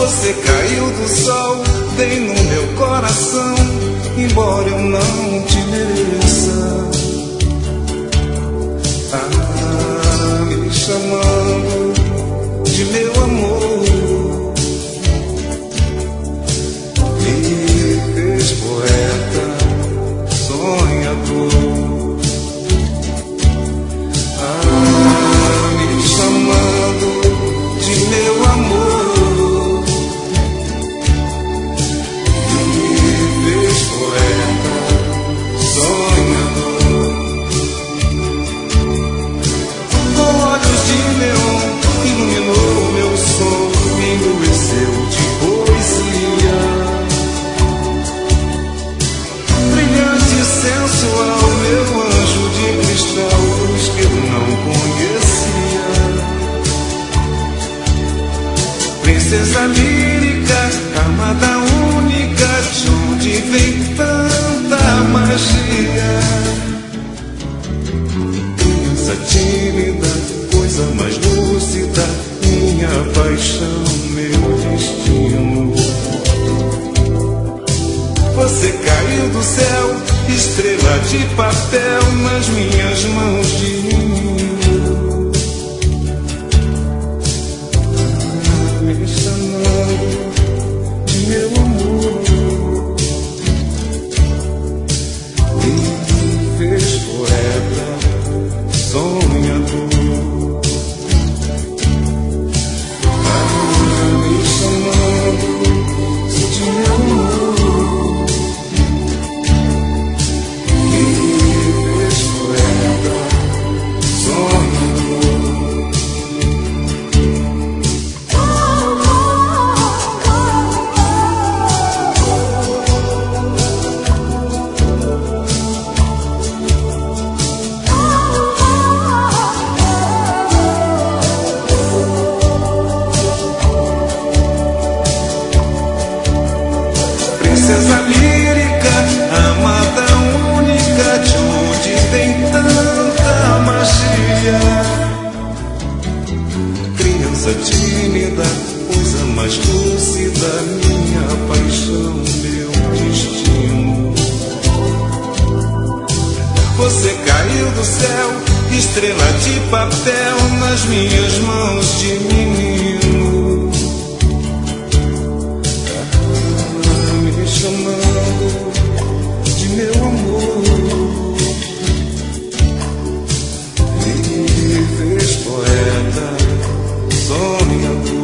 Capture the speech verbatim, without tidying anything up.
Você caiu do sol, bem no meu coração, embora eu não te mereça. Ah, me chamando de meu amor, me fez poeta, sonhador. Ah, me chamando de meu amor, me fez poeta, sonhador. Com olhos de neon iluminou meu som, me endureceu de poesia. Brilhante e sensual, meu anjo de cristal, luz que eu não conhecia. Princesa lírica, amada única, de onde vem tanta magia? Criança tímida, coisa mais lúcida, minha paixão, meu destino. Você caiu do céu, estrela de papel nas minhas mãos de menino. Ah, me chamando de meu amor, me fez poeta, sonhador. Ah, me chamando de meu amor, princesa lírica, amada única, de onde tem tanta magia? Criança tímida, coisa mais lúcida, minha paixão, meu destino. Você caiu do céu, estrela de papel nas minhas mãos de menino. Me chamando de meu amor, me fez poeta, sonhador.